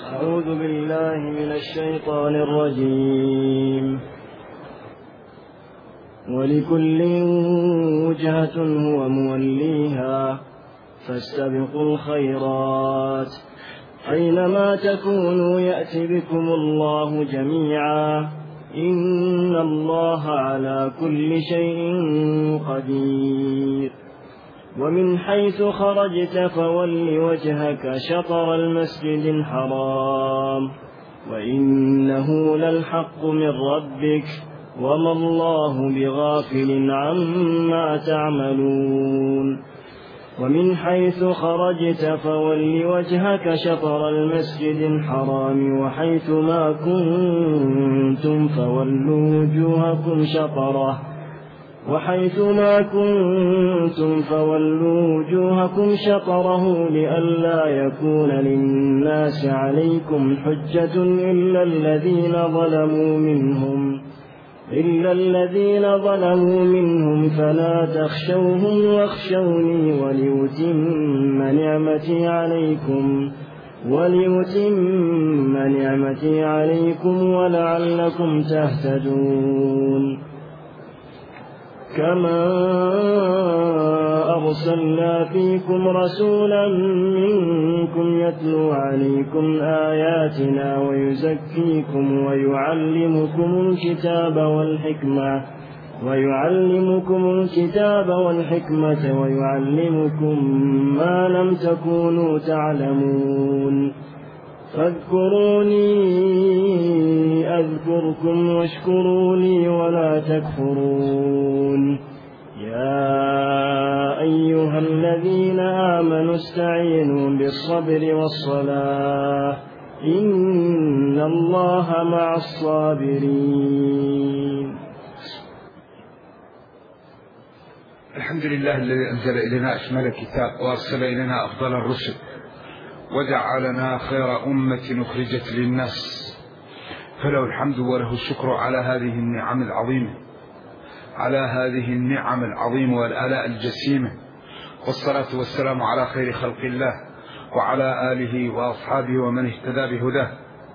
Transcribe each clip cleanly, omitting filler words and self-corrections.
أعوذ بالله من الشيطان الرجيم. ولكل وجهة هو موليها فاستبقوا الخيرات أينما تكونوا يأت بكم الله جميعا إن الله على كل شيء قدير. ومن حيث خرجت فول وجهك شطر المسجد الحرام وإنه للحق من ربك وما الله بغافل عما تعملون. ومن حيث خرجت فول وجهك شطر المسجد الحرام وحيث ما كنتم فولوا وجوهكم شطره لئلا يكون للناس عليكم حجة إلا الذين ظلموا منهم فلا تخشوهم واخشوني وليتم نعمتي عليكم ولعلكم تهتدون. كما أرسلنا فيكم رسولا منكم يتلو عليكم آياتنا ويزكيكم ويعلمكم الكتاب والحكمة ويعلمكم ما لم تكونوا تعلمون. فاذكروني أذكركم واشكروا لي ولا تكفرون. يا أيها الذين آمنوا استعينوا بالصبر والصلاة إن الله مع الصابرين. الحمد لله الذي أنزل إلينا أشمل الكتاب وأرسل إلينا أفضل الرسل وجعلنا خير أمة أخرجت للناس، فله الحمد وله الشكر على هذه النعم العظيمة والآلاء الجسيمة، والصلاة والسلام على خير خلق الله وعلى آله وأصحابه ومن اهتدى بهداه.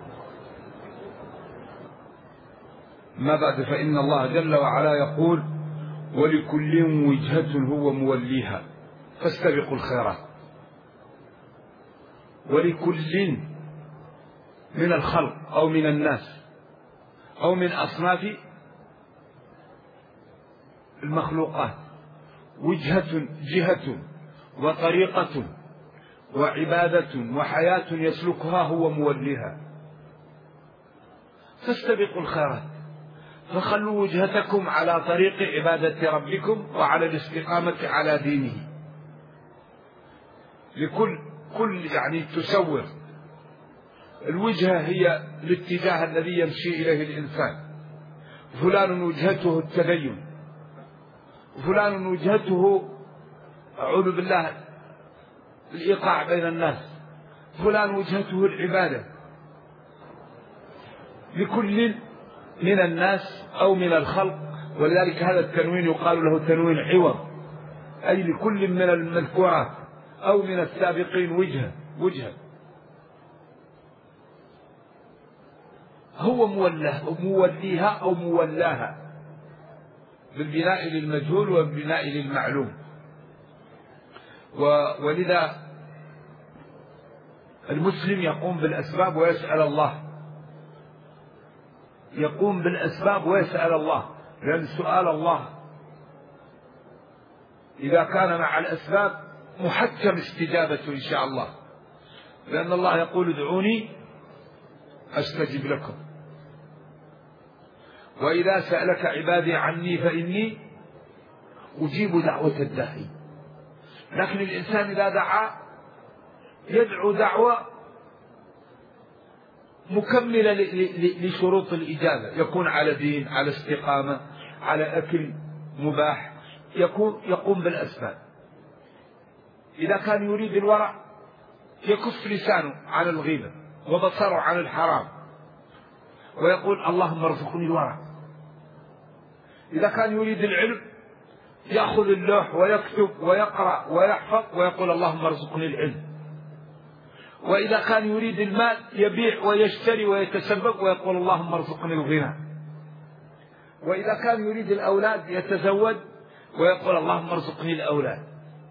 ما بعد، فإن الله جل وعلا يقول: ولكل وجهة هو موليها فاستبقوا الخيرات. ولكل من الخلق أو من الناس أو من أصناف المخلوقات جهة وطريقة وعبادة وحياة يسلكها هو موليها. فاستبقوا الخيرات، فخلوا وجهتكم على طريق عبادة ربكم وعلى الاستقامة على دينه. كل يعني تسور الوجهة هي الاتجاه الذي يمشي إليه الإنسان. فلان وجهته التدين، فلان وجهته أعوذ بالله الإيقاع بين الناس، فلان وجهته العبادة. لكل من الناس أو من الخلق، ولذلك هذا التنوين يقال له تنوين عوض، أي لكل من المذكورات أو من السابقين وجهة هو موليها أو مولاها، بالبناء للمجهول والبناء للمعلوم. ولذا المسلم يقوم بالأسباب ويسأل الله، لأن سؤال الله إذا كان مع الأسباب محكم استجابته إن شاء الله، لأن الله يقول: ادعوني أستجب لكم، وإذا سألك عبادي عني فإني أجيب دعوة الداعي. لكن الإنسان إذا دعا يدعو دعوة مكملة لشروط الإجابة، يكون على دين، على استقامة، على أكل مباح، يقوم بالأسباب. إذا كان يريد الورع يكف لسانه عن الغيبة وبصره عن الحرام ويقول: اللهم ارزقني الورع. إذا كان يريد العلم يأخذ اللوح ويكتب ويقرأ ويحفظ ويقول: اللهم ارزقني العلم. وإذا كان يريد المال يبيع ويشتري ويتسبب ويقول اللهم ارزقني الغنى. وإذا كان يريد الأولاد يتزوج ويقول اللهم ارزقني الأولاد.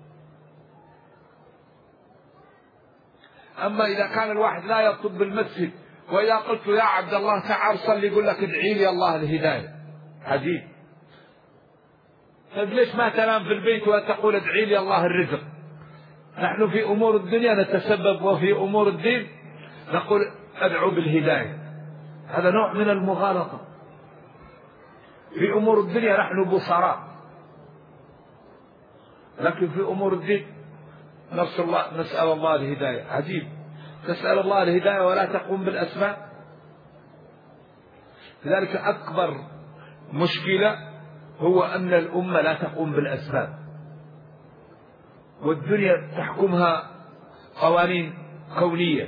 أما إذا كان الواحد لا يطلب بالمسجد وإذا قلت يا عبد الله تعال صلي يقول لك ادعي لي الله الهداية. عجيب. طيب ليش ما تنام في البيت وتقول ادعي لي الله الرزق؟ نحن في أمور الدنيا نتسبب وفي أمور الدين نقول أدعو بالهداية. هذا نوع من المغالطة. في أمور الدنيا نحن بصراء، لكن في أمور الدين نسأل الله الهداية. عجيب. تسأل الله الهداية ولا تقوم بالأسباب. لذلك أكبر مشكلة هو أن الأمة لا تقوم بالأسباب، والدنيا تحكمها قوانين كونية،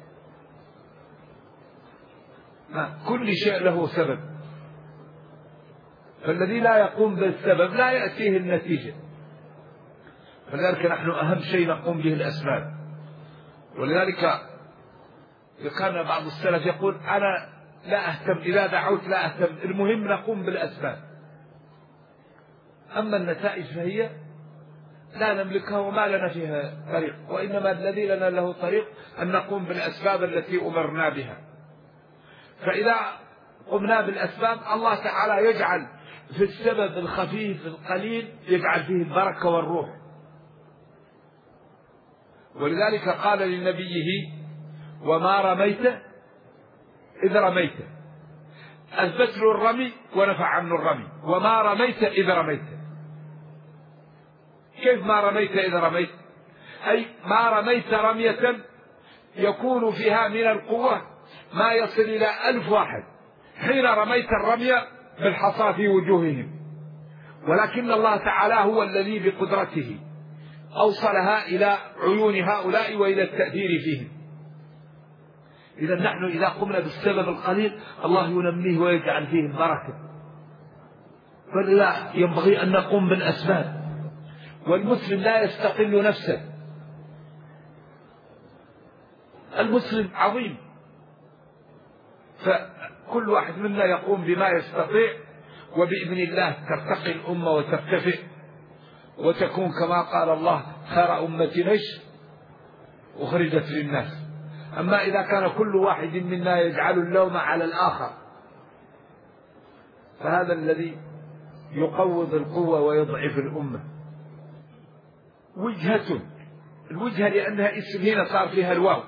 كل شيء له سبب، فالذي لا يقوم بالسبب لا يأتيه النتيجة. فلذلك نحن أهم شيء نقوم به الأسباب. ولذلك كان بعض السلف يقول أنا لا أهتم، إذا دعوت لا أهتم، المهم نقوم بالأسباب، أما النتائج فهي لا نملكها وما لنا فيها طريق، وإنما الذي لنا له طريق أن نقوم بالأسباب التي أمرنا بها. فإذا قمنا بالأسباب الله تعالى يجعل في السبب الخفيف القليل يجعل فيه البركة والروح. ولذلك قال لنبيه وما رميت إذ رميت، أثبت له الرمي ونفع عنه الرمي. وما رميت إذ رميت، كيف ما رميت إذ رميت؟ أي ما رميت رمية يكون فيها من القوة ما يصل إلى 1000 واحد حين رميت الرمية بالحصى في وجوههم، ولكن الله تعالى هو الذي بقدرته أوصلها إلى عيون هؤلاء وإلى التأثير فيهم. إذا نحن إذا قمنا بالسبب القليل الله ينميه ويجعل فيه البركة. فلا ينبغي أن نقوم بالأسباب. والمسلم لا يستقل نفسه، المسلم عظيم، فكل واحد منا يقوم بما يستطيع، وبإذن الله ترتقي الأمة وترتفع وتكون كما قال الله خير أمة أخرجت للناس. أما إذا كان كل واحد منا يجعل اللوم على الآخر فهذا الذي يقوض القوة ويضعف الأمة. وجهة، الوجهة لأنها اسم هنا صار فيها الواو،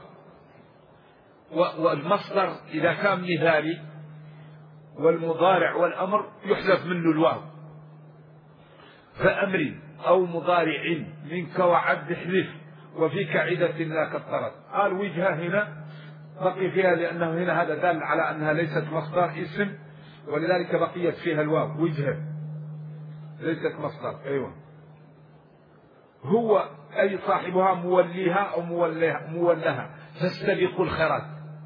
والمصدر إذا كان مثالي والمضارع والأمر يحذف منه الواو، فأمري أو مضارع منك وعد احذف وفيك عدة لا كالطرد. قال وجهة هنا بقي فيها لأنه هنا هذا دل على أنها ليست مصدر اسم، ولذلك بقيت فيها الواو. وجهة ليست مصدر. أيوة. هو أي صاحبها موليها أو مولها، فاستبقوا الخيرات.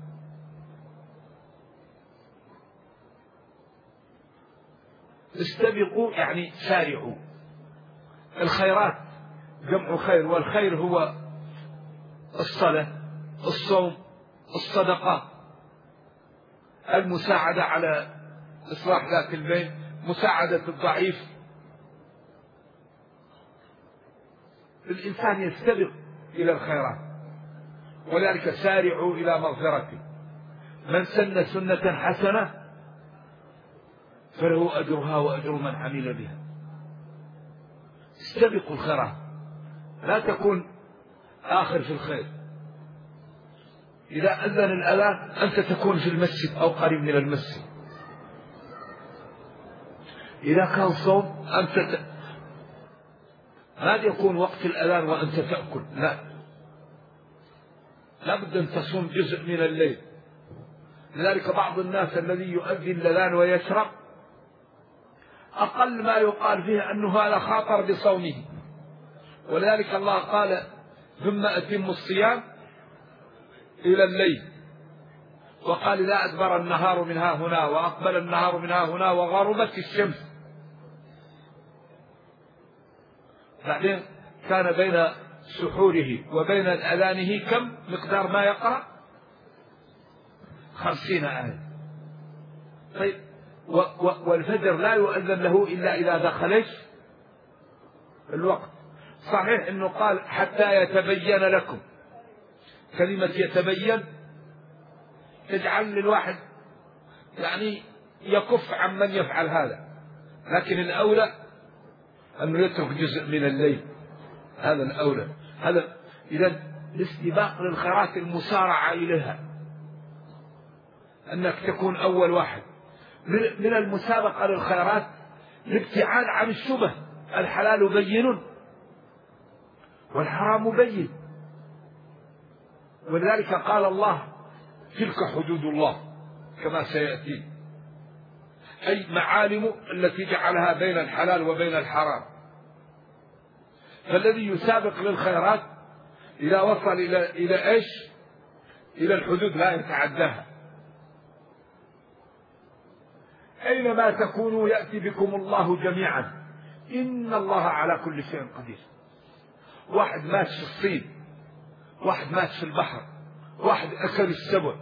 استبقوا يعني سارعوا. الخيرات جمع خير، والخير هو الصلاة، الصوم، الصدقة، المساعدة على إصلاح ذات البين، مساعدة الضعيف. الإنسان يستبق إلى الخيرات، ولذلك سارعوا إلى مغفرته. من سن سنة حسنة فله أجرها وأجر من عمل بها. استبقوا الخيرات، لا تكون آخر في الخير. إذا أذن الأذان أنت تكون في المسجد أو قريب من المسجد. إذا كان صوم أنت ما يكون وقت الأذان وأنت تأكل، لا بد أن تصوم جزء من الليل. لذلك بعض الناس الذي يؤذن الأذان ويشرب أقل ما يقال فيه أنه هذا خاطر بصومه، ولذلك الله قال ثم أتموا الصيام إلى الليل، وقال إذا أدبر النهار من ها هنا وأقبل النهار من ها هنا وغربت الشمس. بعدين كان بين سحوره وبين أذانه كم مقدار ما يقرأ؟ 50 آية. طيب والفجر لا يؤذن له إلا إذا دخل الوقت. صحيح أنه قال حتى يتبين لكم، كلمة يتبين تجعل للواحد يعني يكف عن من يفعل هذا، لكن الأولى أنه يترك جزء من الليل، هذا الأولى. هذا إذا الاستباق للخيرات، المسارعة إليها، أنك تكون أول واحد. من المسابقة للخيرات الابتعاد عن الشبه. الحلال بين والحرام بين، ولذلك قال الله تلك حدود الله كما سيأتي، أي معالم التي جعلها بين الحلال وبين الحرام. فالذي يسابق للخيرات إذا وصل إلى إيش؟ إلى الحدود لا يتعداها. أينما تكونوا يأتي بكم الله جميعا إن الله على كل شيء قدير. واحد مات في الصين، واحد مات في البحر، واحد أكل السبع.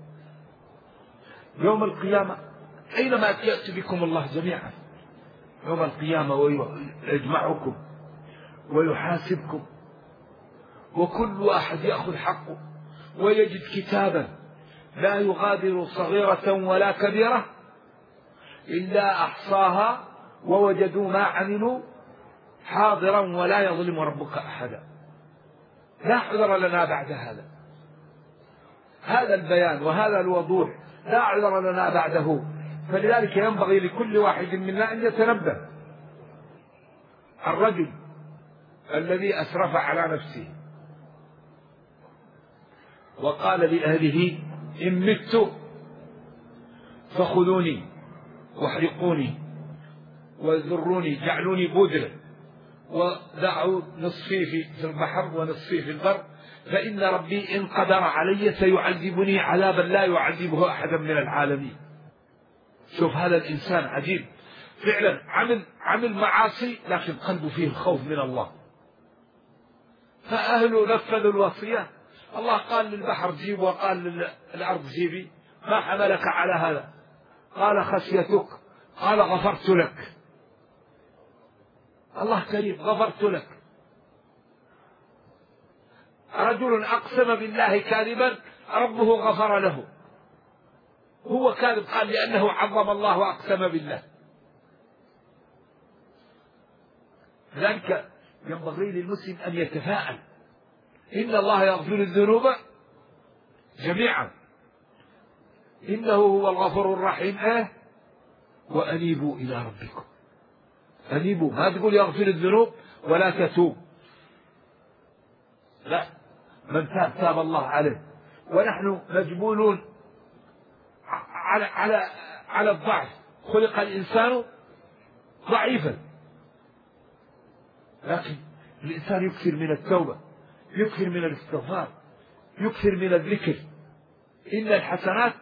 يوم القيامة أينما يأتي بكم الله جميعا يوم القيامة ويجمعكم ويحاسبكم، وكل واحد يأخذ حقه ويجد كتابا لا يغادر صغيرة ولا كبيرة إلا أحصاها ووجدوا ما عملوا حاضرا ولا يظلم ربك أحدا. لا عذر لنا بعد هذا. هذا البيان وهذا الوضوح لا عذر لنا بعده. فلذلك ينبغي لكل واحد منا أن يتنبه. الرجل الذي أسرف على نفسه وقال لأهله إن مت فخذوني واحرقوني وذروني، جعلوني بودرة ودعوا نصفي في البحر ونصفي في البر، فإن ربي إن قدر علي سيعذبني عذابا لا يعذبه أحدا من العالمين. شوف هذا الإنسان عجيب فعلا، عمل معاصي لكن قلبه فيه الخوف من الله. فأهله نفذوا الوصية. الله قال للبحر جيب وقال للأرض جيبي، ما حملك على هذا؟ قال خشيتك. قال غفرت لك. الله كريم، غفرت لك. رجل أقسم بالله كاذبا ربه غفر له. هو كاذب، قال لأنه عظم الله وأقسم بالله. لذلك ينبغي للمسلم أن يتفاءل، إن الله يغفر الذنوب جميعا إنه هو الغفور الرحيم. وأنيبوا إلى ربكم. أنيبوا، ما تقول يغفر الذنوب ولا تتوب، لا، من تاب تاب الله عليه. ونحن مجبولون على الضعف، خلق الإنسان ضعيفا، لكن الإنسان يكثر من التوبة، يكثر من الاستغفار، يكثر من الذكر، إن الحسنات،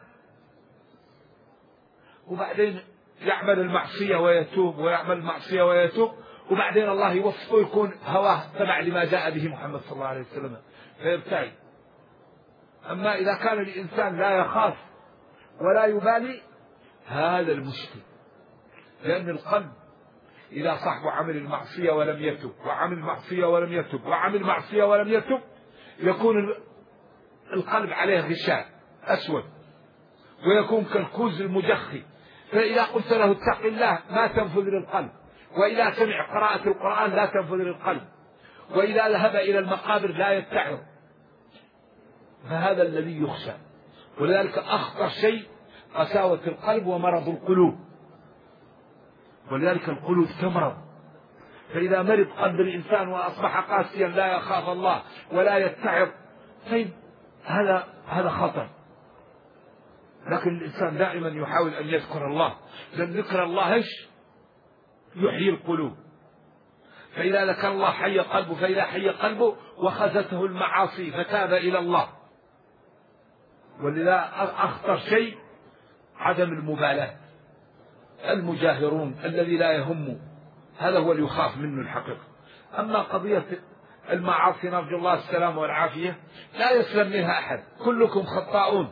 وبعدين يعمل المعصية ويتوب ويعمل المعصية ويتوب، وبعدين الله يوفقه يكون هواه تبع لما جاء به محمد صلى الله عليه وسلم فيبتعد. أما إذا كان الإنسان لا يخاف ولا يبالي هذا المشكل، لأن القلب إذا صاحب عمل المعصية ولم يتب وعمل معصية ولم يتب وعمل معصية ولم يتب يكون القلب عليه غشاء أسود ويكون كالكوز المجخي. فإذا قلت له اتق الله ما تنفذ للقلب، وإذا سمع قراءة القرآن لا تنفذ للقلب، وإذا ذهب إلى المقابر لا يتعظ. فهذا الذي يخشى. ولذلك أخطر شيء قساوة القلب ومرض القلوب. ولذلك القلوب تمرض. فإذا مرض قلب الإنسان وأصبح قاسيا لا يخاف الله ولا يتعظ، طيب هذا خطر. لكن الإنسان دائما يحاول أن يذكر الله، لأن ذكر الله يحيي القلوب. فإذا ذكر الله حي قلبه، فإذا حي قلبه وخزته المعاصي فتاب إلى الله. ولذا أخطر شيء عدم المبالاة. المجاهرون الذي لا يهم، هذا هو اللي يخاف منه الحقيقة. أما قضية المعاصي نرجو الله السلام والعافية لا يسلم منها أحد، كلكم خطاؤون،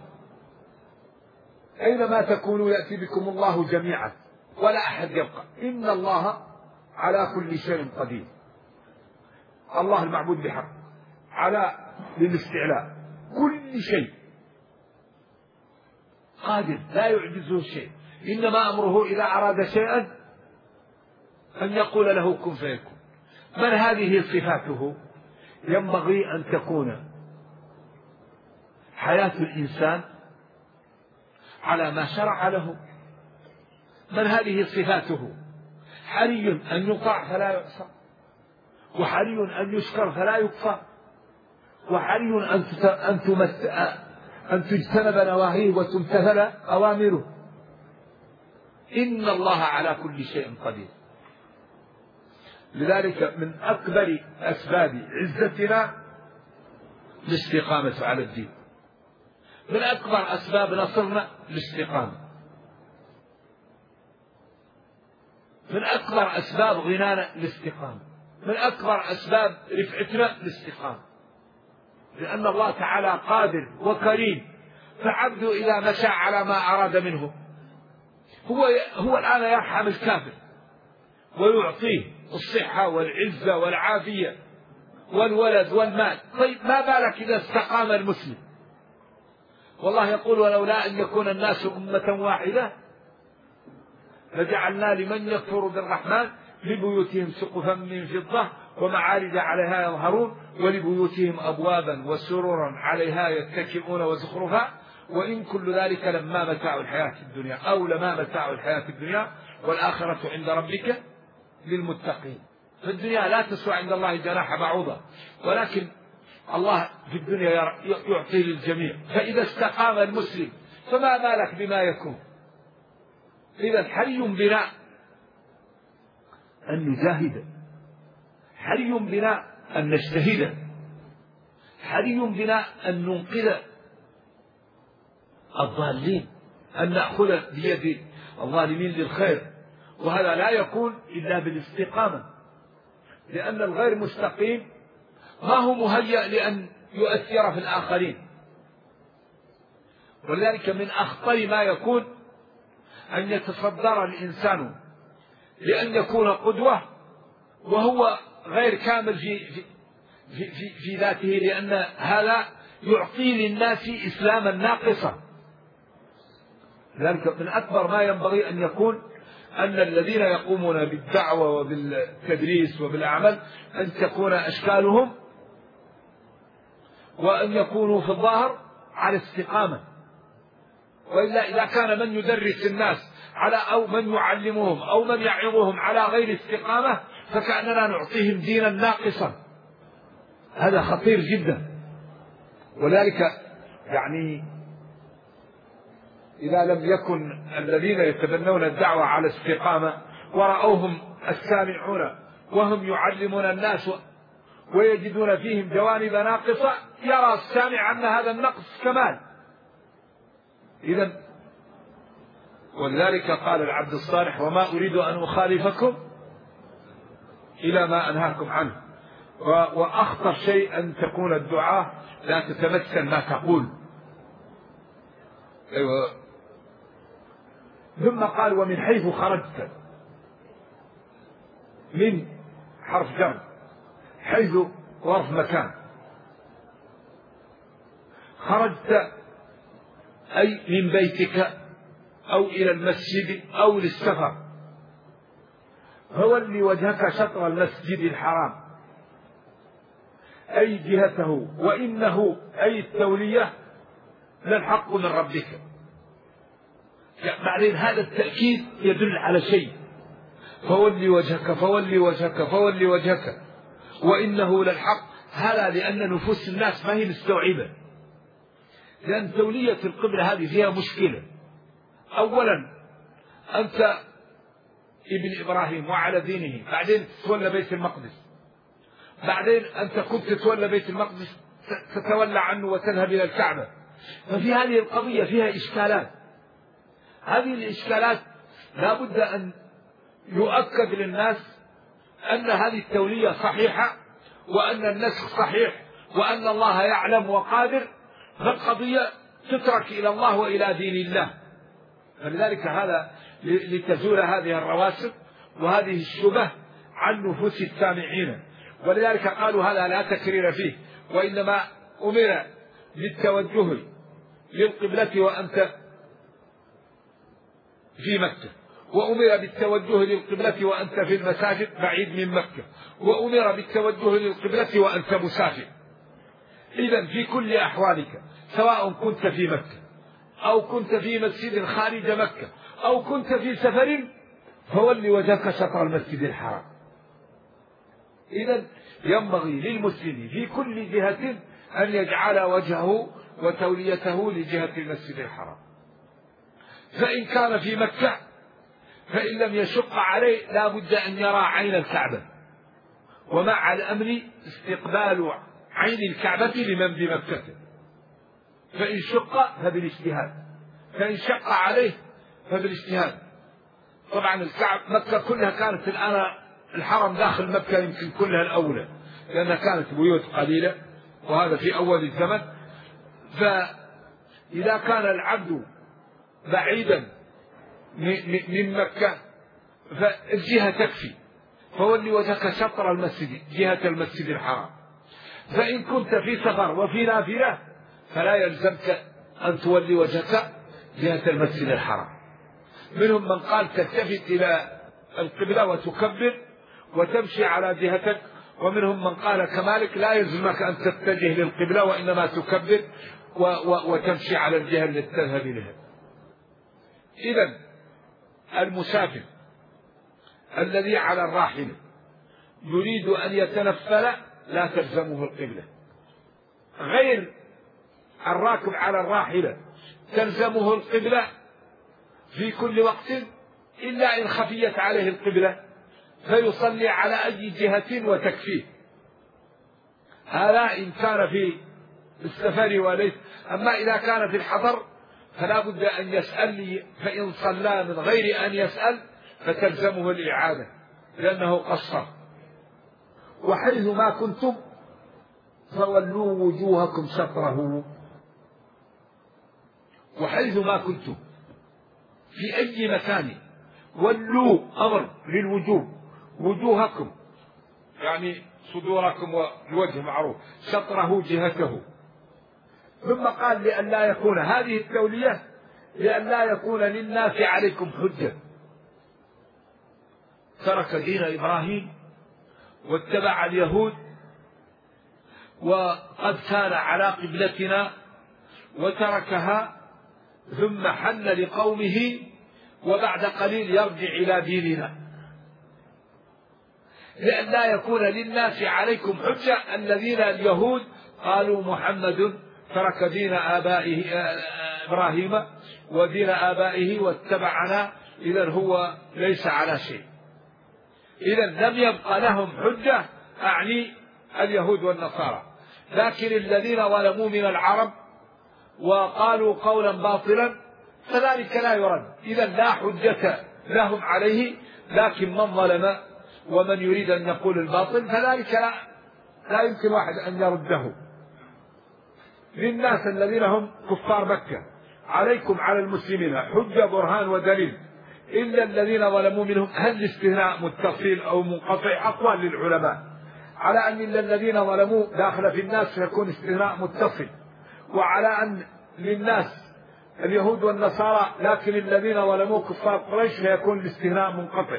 أينما تكونوا يأتي بكم الله جميعا ولا أحد يبقى. إن الله على كل شيء قدير. الله المعبود بحق، على للاستعلاء، كل شيء قادر لا يعجزه شيء، إنما أمره إذا أراد شيئا أن يقول له كن فيكون. من هذه صفاته ينبغي أن تكون حياة الإنسان على ما شرع له. من هذه صفاته حري أن يطاع فلا يعصى، وحري أن يشكر فلا يكفر، وحري أن تجتنب نواهيه وتمتثل أوامره. إن الله على كل شيء قدير. لذلك من أكبر أسباب عزتنا الاستقامة على الدين، من أكبر أسباب نصرنا الاستقامة، من أكبر أسباب غنانا الاستقامة، من أكبر أسباب رفعتنا الاستقامة، لأن الله تعالى قادر وكريم، فعبده إذا مشى على ما أراد منه هو الآن يرحم الكافر ويعطيه الصحة والعزة والعافية والولد والمال. طيب ما بالك إذا استقام المسلم؟ والله يقول ولولا أن يكون الناس أمة واحدة لجعلنا لمن يكفر بالرحمن لبيوتهم سقفا من فضة ومعارج عليها يظهرون ولبيوتهم أبوابا وسررا عليها يتكئون وزخرفا وإن كل ذلك لما متاع الحياة الدنيا أو لما متاع الحياة الدنيا والآخرة عند ربك للمتقين. في الدنيا لا تسوى عند الله جناح بعوضة، ولكن الله في الدنيا يعطي للجميع. فإذا استقام المسلم فما بالك بما يكون. إذا حري بنا أن نجاهد، حري بنا أن نجتهد، حري بنا أن ننقذ الضالين، أن نأخذ بيد الظالمين للخير، وهذا لا يكون إلا بالاستقامة، لأن الغير مستقيم ما هو مهيأ لأن يؤثر في الآخرين. ولذلك من أخطر ما يكون أن يتصدر الإنسان لأن يكون قدوة وهو غير كامل في ذاته، لأن هذا يعطي للناس إسلاما ناقصا. لذلك من أكبر ما ينبغي أن يكون أن الذين يقومون بالدعوة وبالتدريس وبالأعمال أن تكون أشكالهم وأن يكونوا في الظاهر على استقامة. وإلا إذا كان من يدرس الناس على أو من يعلمهم أو من يعظهم على غير استقامة فكأننا نعطيهم دينا ناقصا، هذا خطير جدا. ولذلك يعني إذا لم يكن الذين يتبنون الدعوة على استقامة ورأوهم السامعون وهم يعلمون الناس ويجدون فيهم جوانب ناقصة يرى السامع أن هذا النقص كمال. إذن ولذلك قال العبد الصالح وما أريد أن أخالفكم إلى ما أنهاكم عنه. وأخطر شيء أن تكون الدعاء لا تتمثل ما تقول. أيوة. ثم قال ومن حيث خرجت، من حرف جر، حيث ظرف مكان، خرجت أي من بيتك أو إلى المسجد أو للسفر، فول وجهك شطر المسجد الحرام أي جهته، وإنه أي التولية للحق من ربك. بعدين هذا التأكيد يدل على شيء، فول وجهك فول وجهك فول وجهك وإنه للحق. هذا لأن نفوس الناس ما هي مستوعبة، لأن تولية القبلة هذه فيها مشكلة. أولا أنت ابن إبراهيم وعلى دينه، بعدين تتولى بيت المقدس، بعدين أنت كنت تتولى بيت المقدس تتولى عنه وتذهب إلى الكعبة. ففي هذه القضية فيها إشكالات. هذه الإشكالات لا بد أن يؤكد للناس أن هذه التولية صحيحة وأن النسخ صحيح وأن الله يعلم وقادر، فالقضية تترك إلى الله وإلى دين الله. فلذلك هذا لتزول هذه الرواسب وهذه الشبه عن نفوس السامعين. ولذلك قالوا هذا لا تكرير فيه، وإنما أمر بالتوجه للقبلة وأنت في مكة، وأمر بالتوجه للقبلة وأنت في المساجد بعيد من مكة، وأمر بالتوجه للقبلة وأنت مسافر. إذن في كل أحوالك سواء كنت في مكة أو كنت في مسجد خارج مكة أو كنت في سفر فول وجهك شطر المسجد الحرام. إذن ينبغي للمسلم في كل جهة أن يجعل وجهه وتوليته لجهة المسجد الحرام. فإن كان في مكة فإن لم يشق عليه لا بد أن يرى عين الكعبة، ومع الأمن استقبال عين الكعبة لمن بمكة. فإن شق فبالاجتهاد، فإن شق عليه فبالاجتهاد. طبعا مكة كلها كانت الآن الحرم داخل مكة يمكن كلها الأولى، لأنها كانت بيوت قليلة وهذا في أول الزمن. فإذا كان العبد بعيدا من مكة فالجهة تكفي، فولي وجهك شطر المسجد جهة المسجد الحرام. فإن كنت في سفر وفي نافلة فلا يلزمك أن تولي وجهك جهة المسجد الحرام. منهم من قال تلتفت إلى القبلة وتكبر وتمشي على جهتك، ومنهم من قال كمالك لا يلزمك أن تتجه للقبلة وإنما تكبر وتمشي على الجهة التي تذهب إليها. إذن المسافر الذي على الراحلة يريد أن يتنفل لا تلزمه القبلة، غير الراكب على الراحلة تلزمه القبلة في كل وقت إلا إن خفيت عليه القبلة فيصلي على أي جهة وتكفيه. هذا إن كان في السفر وليس. أما إذا كان في الحضر فلا بد أن يسأل، فإن صلى من غير أن يسأل فتلزمه الإعادة لأنه قصر. وحيث ما كنتم فولوا وجوهكم شطره. وحيث ما كنتم في أي مكان ولوا أمر للوجوب، وجوهكم يعني صدوركم والوجه معروف، شطره جهته. ثم قال لأن لا يكون هذه التولية لأن لا يكون للناس عليكم حجة. ترك دين إبراهيم واتبع اليهود وقد كان على قبلتنا وتركها ثم حن لقومه وبعد قليل يرجع إلى ديننا. لأن لا يكون للناس عليكم حجة. الذين اليهود قالوا محمد ترك دين آبائه إبراهيم ودين آبائه واتبعنا، إذن هو ليس على شيء. إذن لم يبق لهم حجة، أعني اليهود والنصارى. لكن الذين ظلموا من العرب وقالوا قولا باطلا فذلك لا يرد، إذن لا حجة لهم عليه. لكن من ظلم ومن يريد أن يقول الباطل فذلك لا يمكن واحد أن يرده. للناس الذين هم كفار مكة عليكم على المسلمين حجة برهان ودليل، إلا الذين ظلموا منهم. هل الاستثناء متصل أو منقطع؟ أقوال للعلماء على أن إلا الذين ظلموا داخل في الناس فيكون استثناء متصل، وعلى أن للناس اليهود والنصارى لكن الذين ظلموا كفار قريش فيكون الاستثناء منقطع.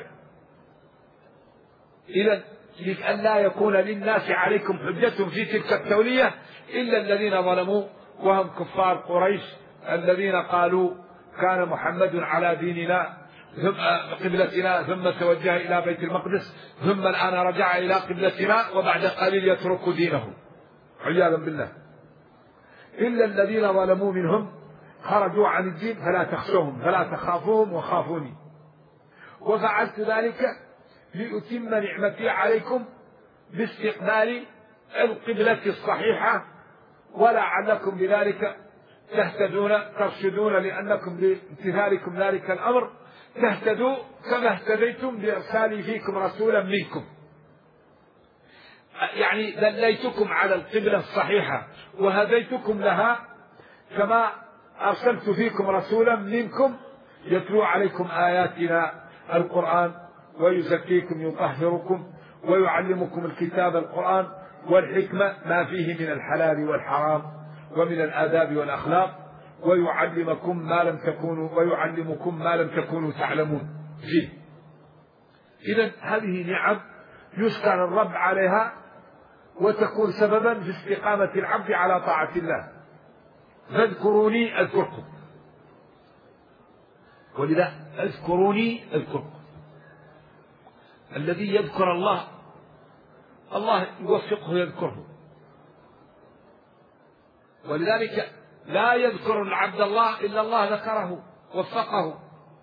إذن لأن لا يكون للناس عليكم حجة في تلك التولية إلا الذين ظلموا وهم كفار قريش الذين قالوا كان محمد على ديننا ثم قبلتنا ثم توجه إلى بيت المقدس ثم الآن رجع إلى قبلتنا وبعد قليل يترك دينه عياذا بالله. إلا الذين ظلموا منهم خرجوا عن الدين فلا تخشوهم فلا تخافوهم وخافوني. وفعلت ذلك لأتم نعمتي عليكم باستقبال القبلة الصحيحة ولعلكم بذلك ترشدون، لأنكم بامتثالكم ذلك الأمر تهتدوا كما اهتديتم بإرسالي فيكم رسولا منكم. يعني دليتكم على القبلة الصحيحة وهديتكم لها، كما أرسلت فيكم رسولا منكم يتلو عليكم آياتنا القرآن ويزكيكم يطهركم ويعلمكم الكتاب القرآن والحكمة ما فيه من الحلال والحرام ومن الآداب والأخلاق، ويعلمكم ما لم تكونوا تعلمون فيه. إذن هذه نعم يشكر الرب عليها وتكون سببا في استقامة العبد على طاعة الله. فاذكروني أذكركم، ولذا اذكروني أذكركم. الذي يذكر الله الله يوفقه يذكره، ولذلك لا يذكر العبد الله إلا الله ذكره وفقه.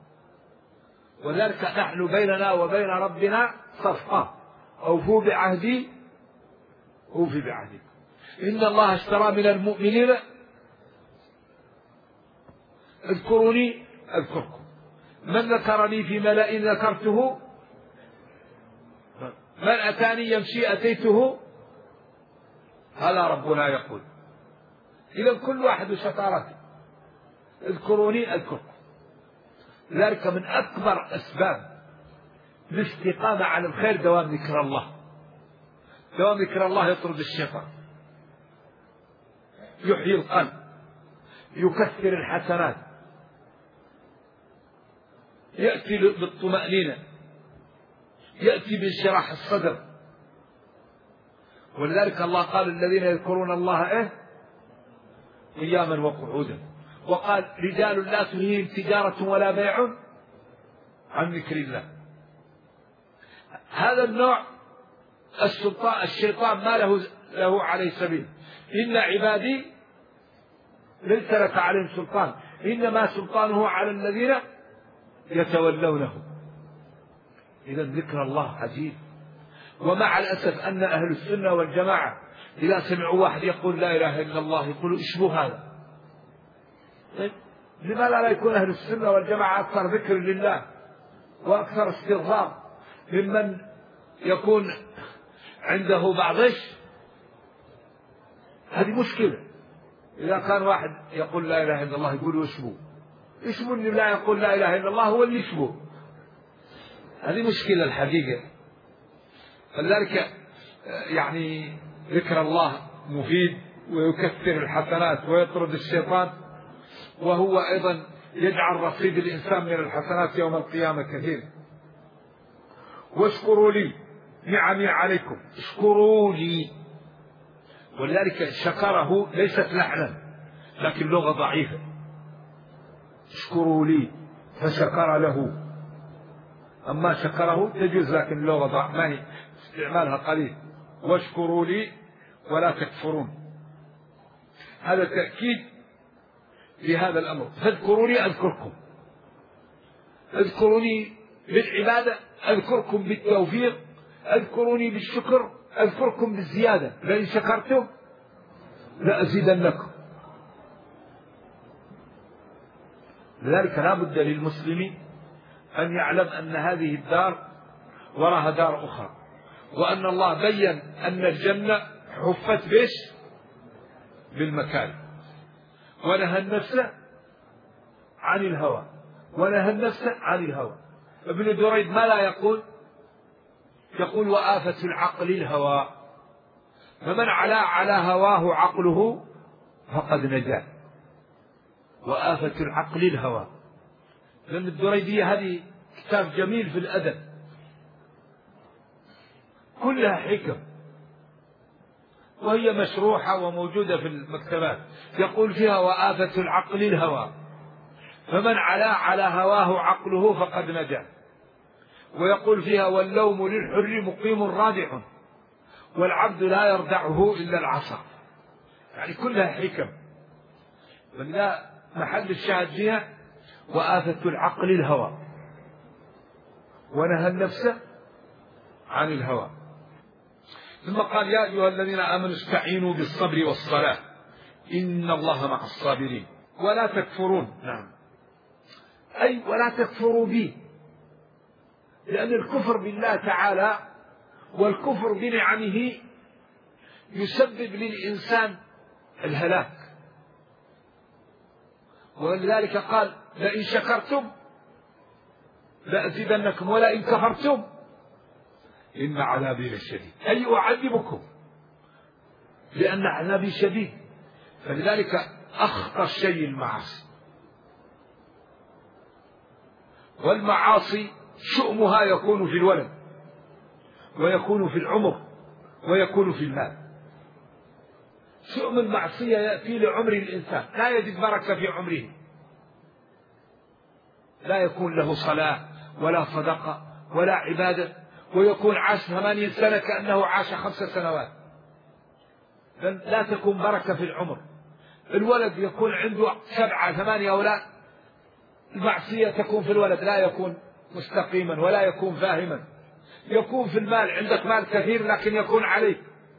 ولذلك نحن بيننا وبين ربنا صفقة: أوفوا بعهدي أوفي بعهدي. إن الله اشترى من المؤمنين اذكروني أذكركم، من ذكرني في ملأ ذكرته، من أتاني يمشي أتيته. هذا ربنا يقول. إذا كل واحد وشطارته. اذكروني أذكركم. ذلك من أكبر أسباب الاستقامة على الخير دوام ذكر الله. دوام ذكر الله يطرد الشيطان، يحيي القلب، يكثر الحسنات، يأتي بالطمأنينة، يأتي بانشراح الصدر. ولذلك الله قال: الذين يذكرون الله قياما وقعودا. وقال: رجال لا تلهيهم تجارة ولا بيع عن ذكر الله. هذا النوع الشيطان ما له عليه سبيل. إن عبادي ليس لك عليهم سلطان، إنما سلطانه على الذين يتولونه. إذا ذكر الله عجيب. ومع الأسف أن أهل السنة والجماعة إذا سمعوا واحد يقول لا إله إلا الله يقولوا: إيش بو هذا؟ طيب لماذا لا يكون أهل السنة والجماعة أكثر ذكر لله وأكثر استغفار ممن يكون عنده بعض هذه مشكلة. إذا كان واحد يقول لا إله إلا الله يقولوا: إيش بو؟ إيش بو اللي لا يقول لا إله إلا الله هو اللي يشبه. هذه مشكلة الحقيقة. فلذلك يعني ذكر الله مفيد ويكثر الحسنات ويطرد الشيطان، وهو أيضا يجعل رصيد الإنسان من الحسنات يوم القيامة كثير. واشكروا لي نعمي عليكم، اشكروا لي. ولذلك شكره ليست لحنا لكن لغة ضعيفة. اشكروا لي فشكر له، أما شكره تجوز لكن اللغة ضعيفة استعمالها قليل. واشكروا لي ولا تكفرون، هذا تأكيد لهذا الأمر. فاذكروني أذكركم، اذكروني بالعبادة أذكركم بالتوفيق، اذكروني بالشكر أذكركم بالزيادة، لئن شكرتم لأزيدنكم. لذلك لا بد للمسلم أن يعلم أن هذه الدار وراها دار أخرى، وأن الله بين أن الجنة حفت بالمكاره، ونهى النفس عن الهوى، ونهى النفس عن الهوى. ابن دريد ما لا يقول؟ يقول: وآفة العقل الهوى، فمن على هواه عقله فقد نجا. وآفة العقل الهوى. لأن الدريدية هذه كتاب جميل في الأدب، كلها حكم، وهي مشروحة وموجودة في المكتبات. يقول فيها: وآفة العقل الهوى، فمن على هواه عقله فقد نجا. ويقول فيها: واللوم للحر مقيم رادع، والعبد لا يردعه إلا العصا. يعني كلها حكم، ولذا محل الشاهد فيها: وآفة العقل الهوى، ونهى النفس عن الهوى. ثم قال: يا أيها الذين آمنوا استعينوا بالصبر والصلاة إن الله مع الصابرين ولا تكفرون. نعم، أي ولا تكفروا به، لأن الكفر بالله تعالى والكفر بنعمه يسبب للإنسان الهلاك. ولذلك قال لئن شكرتم لأزيدنكم ولئن كفرتم إن عذابي لشديد، أي أعذبكم لأن عذابي شديد. فلذلك أخطر شيء المعاصي، والمعاصي شؤمها يكون في الولد ويكون في العمر ويكون في المال. شؤم المعصية يأتي لعمر الإنسان، لا يجد بركة في عمره، لا يكون له صلاة ولا صدقة ولا عبادة، ويكون عاش 80 سنة كأنه عاش 5 سنوات. لا تكون بركة في العمر. الولد يكون عنده 7 8 أولاد، المعصية تكون في الولد، لا يكون مستقيما ولا يكون فاهما. يكون في المال، عندك مال كثير لكن يكون عليك.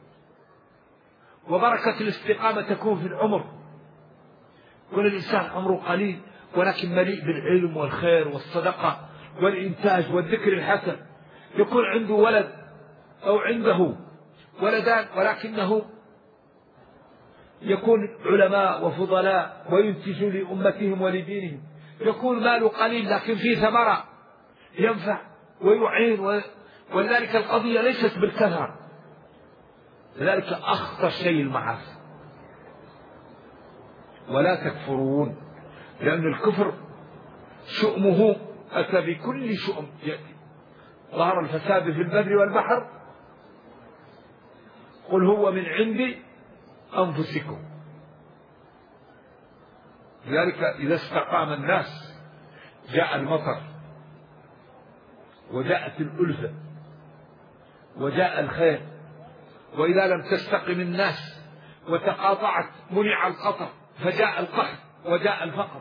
وبركة الاستقامة تكون في العمر. كل الإنسان عمره قليل ولكن مليء بالعلم والخير والصدقة والإنتاج والذكر الحسن. يكون عنده ولد أو عنده ولدان ولكنه يكون علماء وفضلاء وينتجوا لأمتهم ولدينهم. يكون ماله قليل لكن فيه ثمرة ينفع ويعين، ولذلك القضية ليست بالكثرة. لذلك أخطر شيء المعاصي. ولا تكفرون، لأن الكفر شؤمه أتى بكل شؤم يأتي. ظهر الفساد في البر والبحر قل هو من عند أنفسكم. لذلك إذا استقام الناس جاء المطر وجاءت الألفة وجاء الخير. وإذا لم تستقم الناس وتقاطعت منع القطر فجاء القحط وجاء الفقر.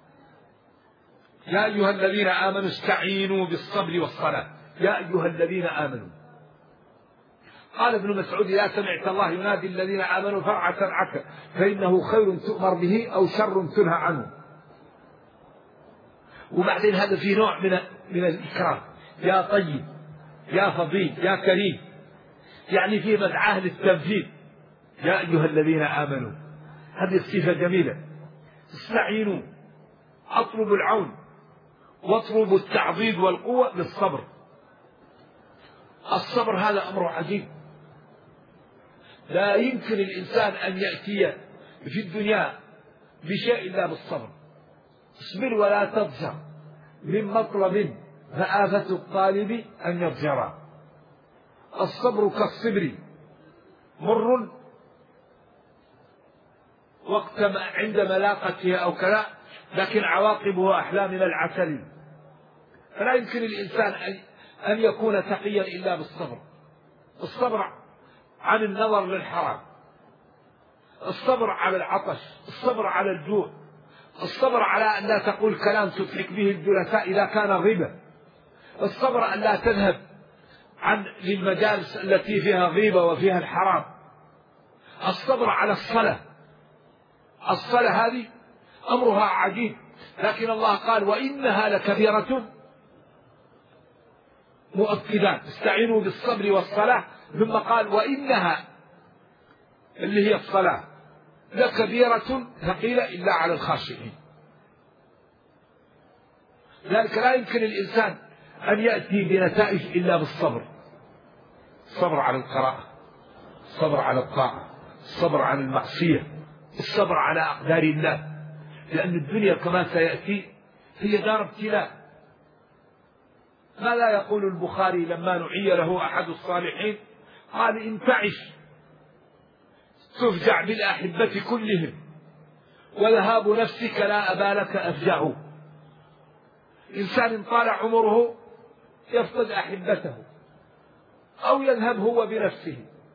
يا أيها الذين آمنوا استعينوا بالصبر والصلاة. يا أيها الذين آمنوا. قال ابن مسعود إذا سمعت الله ينادي الذين آمنوا فرعة عك فإنه خير تؤمر به أو شر تنهى عنه. وبعدين هذا في نوع من الإكرام، يا طيب يا فضيل يا كريم، يعني في مدعاه للتنفيذ. يا أيها الذين آمنوا، هذه الصفة جميلة. استعينوا، اطلبوا العون واطلبوا التعضيد والقوة بالصبر. الصبر هذا أمر عجيب، لا يمكن الإنسان أن يأتي في الدنيا بشيء إلا بالصبر. اصبر ولا تضجر من مطلب فآفة الطالب أن يضجر. الصبر كالصبر مر وقت عند ملاقته أو كذا، لكن عواقبه أحلى من العسل. فلا يمكن الإنسان أن يكون تقيا إلا بالصبر. الصبر عن النظر للحرام، الصبر على العطش، الصبر على الجوع، الصبر على أن لا تقول كلام تضحك به الجلساء إذا كان غيبة، الصبر أن لا تذهب للمجالس التي فيها غيبة وفيها الحرام، الصبر على الصلاة. الصلاة هذه أمرها عجيب، لكن الله قال وإنها لكبيرة مؤكدات. استعينوا بالصبر والصلاة، ثم قال وإنها اللي هي الصلاة لكبيرة ثقيلة إلا على الخاشعين. لذلك لا يمكن الإنسان أن يأتي بنتائج إلا بالصبر. الصبر على القراءة، الصبر على الطاعة، الصبر على المعصية، الصبر على أقدار الله. لأن الدنيا كما سيأتي هي دار ابتلاء. ماذا يقول البخاري لما نعي له أحد الصالحين؟ قال إن تعش تفجع بالأحبة كلهم وذهاب نفسك لا أبالك أفجع. إنسان طال عمره يفقد أحبته أو يذهب هو بنفسه.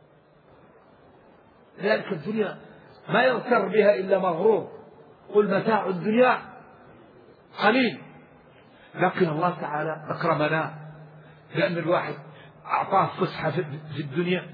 لذلك الدنيا ما يغتر بها إلا مغرور. قل متاع الدنيا قليل، لكن الله تعالى أكرمنا لأن الواحد أعطاه فسحة في الدنيا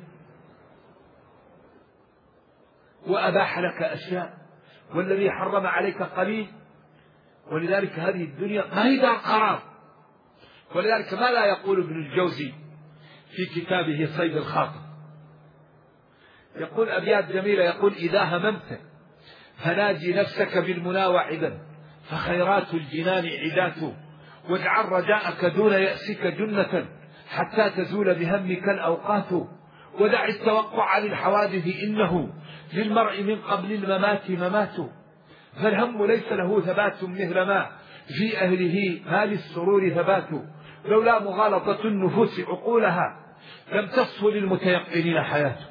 وأباح لك أشياء، والذي حرم عليك قليل. ولذلك هذه الدنيا ما هي دار قرار. ولذلك ما لا يقول ابن الجوزي في كتابه صيد الخاطر؟ يقول أبيات جميلة، يقول: إذا هممت فناجي نفسك بالمنى وعدا، فخيرات الجنان عدات، واجعل رجاءك دون يأسك جنة، حتى تزول بهمك الأوقات، ودع التوقع للحوادث، إنه للمرء من قبل الممات ممات، فالهم ليس له ثبات مثل ما في أهله ما للسرور ثبات، لولا مغالطة النفوس عقولها لم تصف للمتيقنين حياته.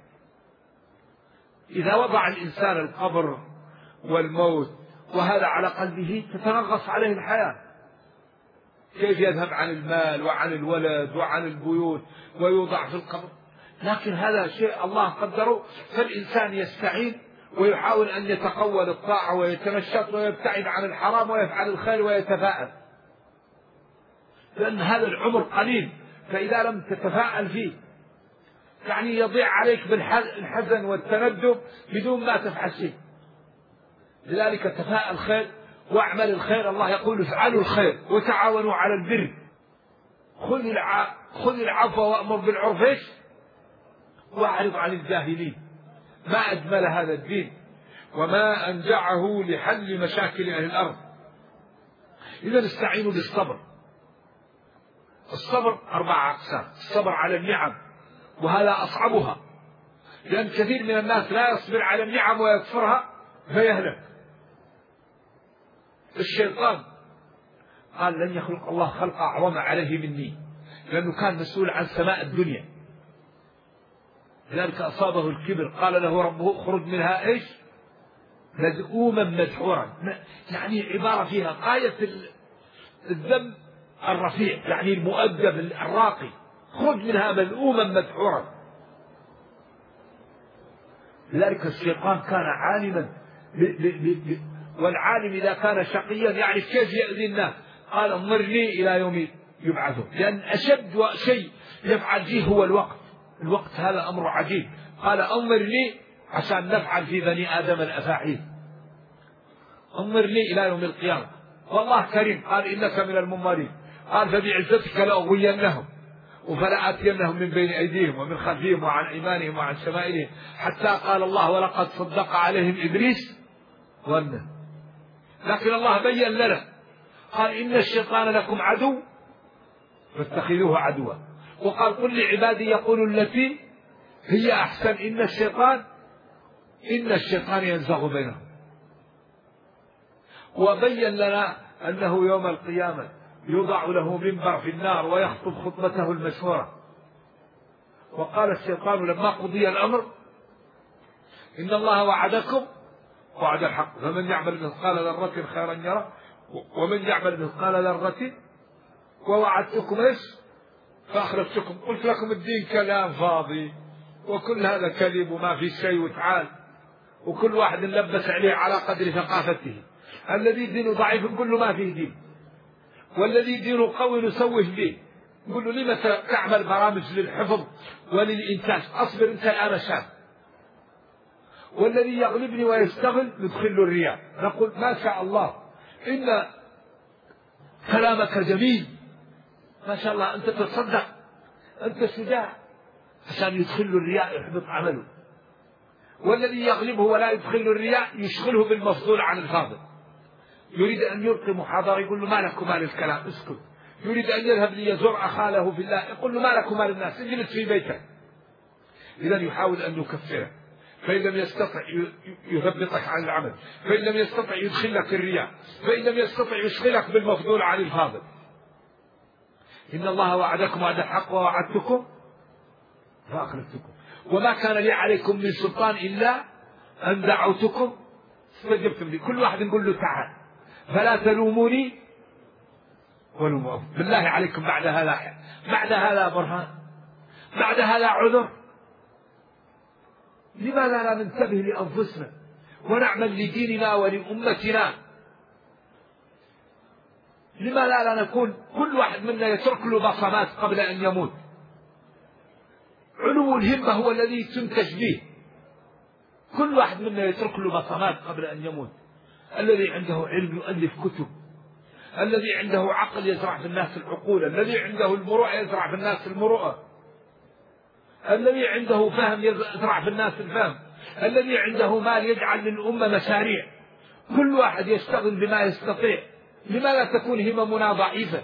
إذا وضع الإنسان القبر والموت وهذا على قلبه تتنغص عليه الحياة، كيف يذهب عن المال وعن الولد وعن البيوت ويوضع في القبر؟ لكن هذا شيء الله قدره، فالإنسان يستعين ويحاول أن يتقوى للطاعة ويتنشط ويبتعد عن الحرام ويفعل الخير ويتفاءل، لأن هذا العمر قليل، فإذا لم تتفاءل فيه يعني يضيع عليك بالحزن والتندب بدون ما تفعل شيء. لذلك تفاءل الخير واعمل الخير. الله يقول: افعلوا الخير وتعاونوا على البر، خذ العفو وأمر بالعرف واعرض عن الجاهلين. ما أجمل هذا الدين وما أنجعه لحل مشاكل أهل الأرض. إذا استعينوا بالصبر. الصبر 4 أقسام: الصبر على النعم، وهذا أصعبها، لأن كثير من الناس لا يصبر على النعم ويكفرها فيهلك. الشيطان قال: لن يخلق الله خلق أعظم عليه مني، لأنه كان مسؤول عن سماء الدنيا، لذلك أصابه الكبر، قال له ربه: اخرج منها مذءوما مدحورا، يعني عبارة فيها غاية الذم الرفيع، يعني المؤدب الراقي، خرج منها مذءوما مدحورا. لذلك الشيطان كان عالما والعالم إذا كان شقيا يعرف كيف يأذي الناس. قال: انظرني إلى يوم يبعثون، لأن أشد شيء يفعل فيه هو الوقت هذا أمر عجيب. قال: انظرني عشان نفعل في بني آدم الأفاعيل، انظرني إلى يوم القيامة، والله كريم. قال: إنك من المنظرين. قال: فبعزتك لأغوينهم وفلآتينهم من بين أيديهم ومن خلفهم وعن أيمانهم وعن شمائلهم، حتى قال الله: ولقد صدق عليهم إبليس ظنه. لكن الله بين لنا، قال: إن الشيطان لكم عدو فاتخذوه عدوا، وقال: قل لعبادي يقولوا التي هي أحسن إن الشيطان ينزغ بينهم. وبين لنا أنه يوم القيامة يوضع له منبر في النار ويخطب خطبته المشهورة. وقال الشيطان لما قضي الأمر: إن الله وعدكم وعد الحق، فمن يعمل مثقال ذرة خيرا يره ومن يعمل مثقال ذرة، ووعدتكم فأخلفتكم، قلت لكم الدين كلام فاضي وكل هذا كذب وما في شيء وتعال، وكل واحد لبس عليه على قدر ثقافته. الذي دينه ضعيف نقول له ما فيه دين، والذي دينه قوي نسوف به، نقول له لما تعمل برامج للحفظ وللإنتاج، أصبر أنت الآن شاب. والذي يغلبني ويستغل ندخل له الرياء، نقول ما شاء الله إن كلامك جميل ما شاء الله، أنت تصدق، أنت شجاع، عشان يدخل له الرياء يحبط عمله. والذي يغلبه ولا يدخل له الرياء يشغله بالمفضول عن الفاضل. يريد أن يلقي محاضرة يقول له ما لك ومال الكلام، اسكت. يريد أن يذهب ليزور أخاله في الله يقول له ما لك ومال الناس، اجلس في بيتك. إذا يحاول أن يكفره، فإن لم يستطع يثبطك عن العمل، فإن لم يستطع يدخلك الرياء، فإن لم يستطع يشغلك بالمفضول عن الفاضل. إن الله وعدكم وعد الحق ووعدتكم فأخلفتكم وما كان لي عليكم من سلطان إلا أن دعوتكم استجبتم لي. كل واحد نقول له تعال، فلا تلوموني ولوموا بالله عليكم. بعد هذا برهان، بعد هذا عذر. لماذا لا ننتبه لأنفسنا ونعمل لديننا ولأمتنا؟ لماذا لا نكون كل واحد منا يترك له بصمات قبل أن يموت؟ علو الهمة هو الذي تنتج به. كل واحد منا يترك له بصمات قبل أن يموت. الذي عنده علم يؤلف كتب، الذي عنده عقل يزرع في الناس العقول، الذي عنده المروءة يزرع في الناس المروءة، الذي عنده فهم يزرع في الناس الفهم، الذي عنده مال يجعل للأمة مشاريع، كل واحد يشتغل بما يستطيع. لماذا تكون هممنا ضعيفة؟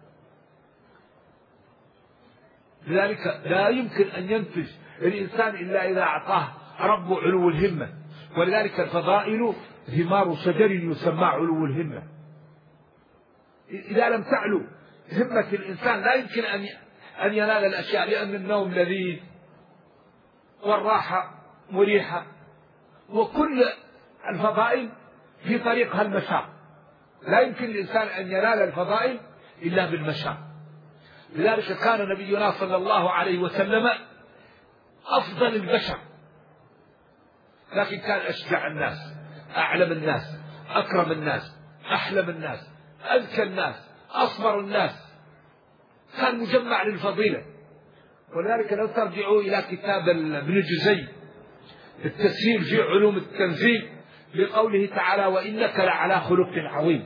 لذلك لا يمكن أن ينتج الإنسان إلا إذا أعطاه رب علو الهمة. ولذلك الفضائل ثمار شجر يسمى علو الهمة. إذا لم تعلو همة الإنسان لا يمكن أن ينال الأشياء، لأن النوم لذيذ والراحة مريحة، وكل الفضائل في طريقها المشاق. لا يمكن للإنسان أن ينال الفضائل إلا بالمشاق. لذلك كان نبينا صلى الله عليه وسلم أفضل البشر، لكن كان أشجع الناس، أعلم الناس، أكرم الناس، أحلم الناس، أذكى الناس، أصبر الناس، كان مجمع للفضيلة. ولذلك لو ترجعوا إلى كتاب ابن جزي التسهيل في علوم التنزيل بقوله تعالى وإنك لعلى خلق عظيم،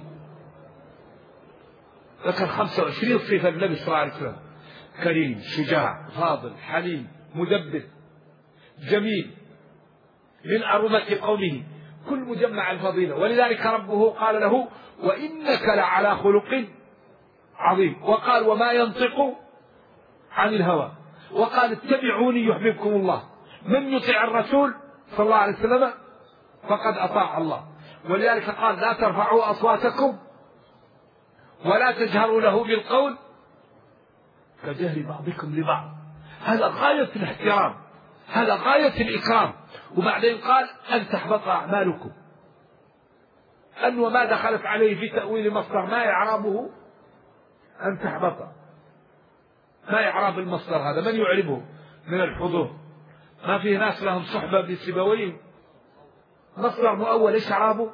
ذكر 25 صفة للنبي صلى الله عليه وسلم: كريم، شجاع، فاضل، حليم، مدبر، جميل، من أرمة قومه، كل مجمع الفضيلة. ولذلك ربه قال له وإنك لعلى خلق عظيم، وقال وما ينطق عن الهوى، وقال اتبعوني يحببكم الله، من يطع الرسول صلى الله عليه وسلم فقد أطاع الله. ولذلك قال لا ترفعوا أصواتكم ولا تجهروا له بالقول كجهر بعضكم لبعض. هذا غاية الاحترام، هذا غاية الإكرام. وبعدين قال أن تحبط أعمالكم، أن وما دخلت عليه في تأويل مصدر ما يعربه أن تحبط. ما يعرب المصدر هذا؟ من يعربه من الحضور؟ ما فيه ناس لهم صحبة بسيبويه؟ مصدر مؤول إيش إعرابه؟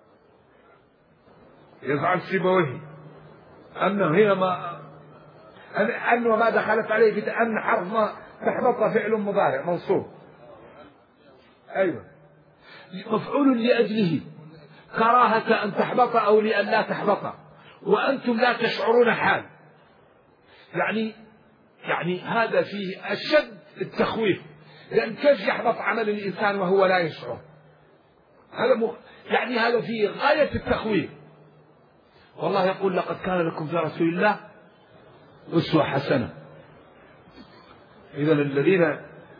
يزعل سيبويه أنه هي أن وما دخلت عليه في أن حرف ما تحبط فعل مضارع منصوب. أيوة، مفعول لأجله، كراهة أن تحبط أو لأن لا تحبط، وأنتم لا تشعرون حال. يعني هذا فيه أشد التخويف، لأن كيف يحبط عمل الإنسان وهو لا يشعر؟ هذا فيه غاية التخويف. والله يقول لقد كان لكم في رسول الله أسوة حسنة. إذا الذين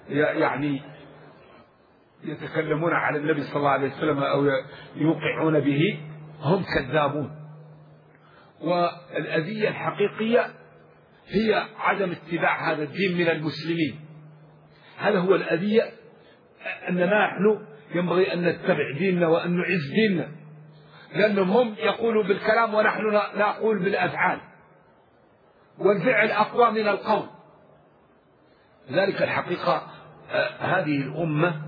يتكلمون على النبي صلى الله عليه وسلم أو يوقعون به هم كذابون. والأذية الحقيقية هي عدم اتباع هذا الدين من المسلمين. هذا هو الأذية، أننا نحن ينبغي أن نتبع ديننا وأن نعز ديننا، لأنهم هم يقولوا بالكلام ونحن نقول بالأفعال، والفعل أقوى من القول. لذلك الحقيقة هذه الأمة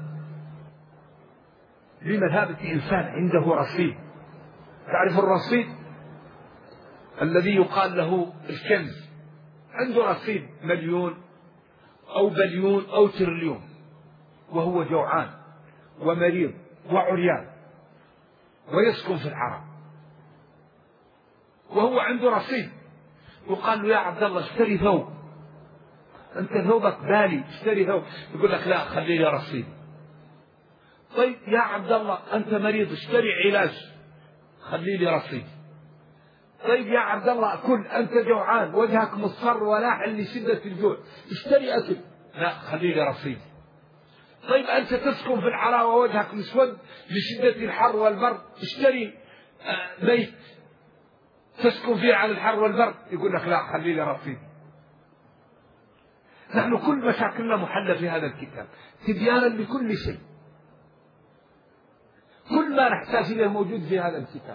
بمثابة إنسان عنده رصيد. تعرف الرصيد الذي يقال له الكنز؟ عنده رصيد 1,000,000 أو بليون أو تريليون، وهو جوعان ومريض وعريان ويسكن في العراء، وهو عنده رصيد. يقال له يا عبد الله اشتري ثوب، أنت ثوبك بالي، اشتري ثوب. يقول لك لا، خلي لي رصيد. طيب يا عبد الله أنت مريض، اشتري علاج، خلي لي رصيد. طيب يا عبد الله كل، أنت جوعان وجهك مصفر وناحل لشدة الجوع، اشتري أكل، لا خلي لي رصيد. طيب أنت تسكن في العراء ووجهك مسود لشدة الحر والبرد، اشتري بيت تسكن فيه عن الحر والبرد. يقول لك لا خلي لي رصيد. نحن كل مشاكلنا محلة في هذا الكتاب تبيانا لكل شيء، كل ما نحتاج إليه موجود في هذا الكتاب.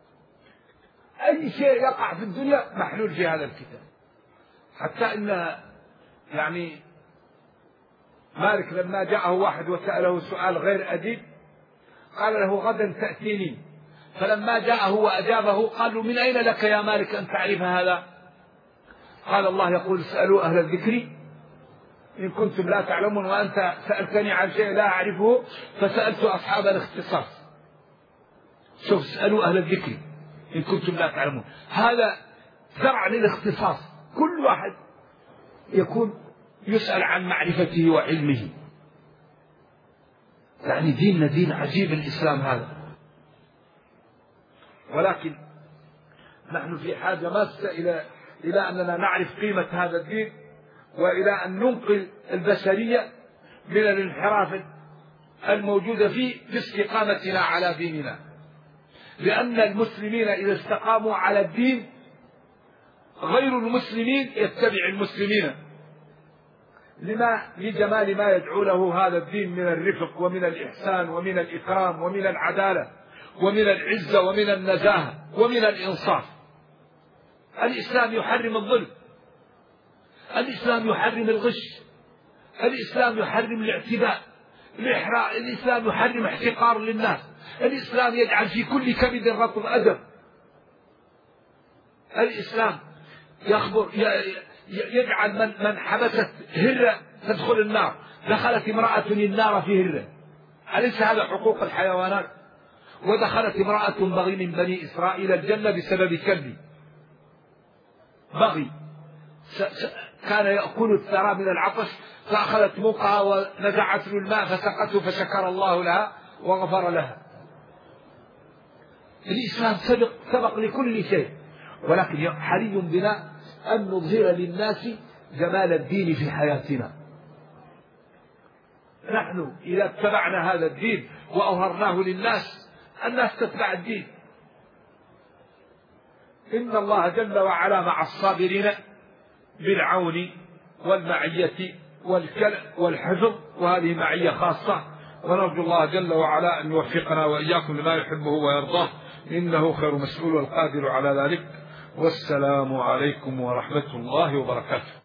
أي شيء يقع في الدنيا محلول في هذا الكتاب. حتى إن مالك لما جاءه واحد وسأله سؤال غير أديب قال له غدا تأتيني، فلما جاءه وأجابه قال له من أين لك يا مالك أن تعرف هذا؟ قال الله يقول اسألوا أهل الذكر إن كنتم لا تعلمون، وأنت سألتني عن شيء لا أعرفه فسألت أصحاب الاختصاص. شوف، اسألوا أهل الذكر إن كنتم لا تعلمون، هذا زرع للاختصاص. كل واحد يكون يسأل عن معرفته وعلمه. يعني ديننا دين عجيب الإسلام هذا، ولكن نحن في حاجة ماسة إلى أننا نعرف قيمة هذا الدين، وإلى أن ننقل البشرية من الانحراف الموجود فيه باستقامتنا على ديننا. لأن المسلمين إذا استقاموا على الدين غير المسلمين يتبع المسلمين، لجمال ما يدعو له هذا الدين من الرفق ومن الإحسان ومن الإكرام ومن العدالة ومن العزة ومن النزاهة ومن الإنصاف. الإسلام يحرم الظلم، الإسلام يحرم الغش، الإسلام يحرم الاعتداء، الإسلام يحرم احتقار للناس، الإسلام يجعل في كل كبد رطب أدب. الإسلام يجعل من حبست هرة تدخل النار، دخلت امرأة النار في هرة، أليس هذا حقوق الحيوانات؟ ودخلت امرأة بغي من بني إسرائيل الجنة بسبب كلب بغي كان يأكل الثرى من العطش، فأخذت موقها ونزعت له الماء فسقته فشكر الله لها وغفر لها. الإسلام سبق لكل شيء، ولكن حري بنا أن نظهر للناس جمال الدين في حياتنا. نحن إذا اتبعنا هذا الدين وأظهرناه للناس، الناس تتبع الدين. إن الله جل وعلا مع الصابرين بالعون والمعية والحفظ، وهذه معية خاصة، ونرجو الله جل وعلا أن يوفقنا وإياكم لما يحبه ويرضاه، إنه خير مسؤول والقادر على ذلك. والسلام عليكم ورحمة الله وبركاته.